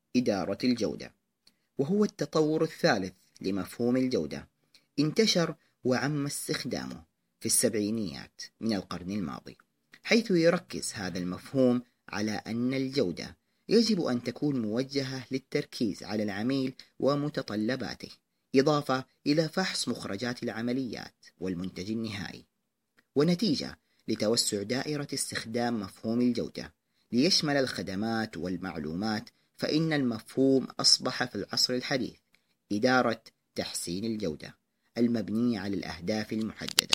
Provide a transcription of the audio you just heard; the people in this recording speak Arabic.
إدارة الجودة، وهو التطور الثالث لمفهوم الجودة. انتشر وعم استخدامه في السبعينيات من القرن الماضي، حيث يركز هذا المفهوم على أن الجودة يجب أن تكون موجهة للتركيز على العميل ومتطلباته، إضافة إلى فحص مخرجات العمليات والمنتج النهائي. ونتيجة لتوسع دائرة استخدام مفهوم الجودة ليشمل الخدمات والمعلومات، فإن المفهوم أصبح في العصر الحديث إدارة تحسين الجودة المبنية على الأهداف المحددة.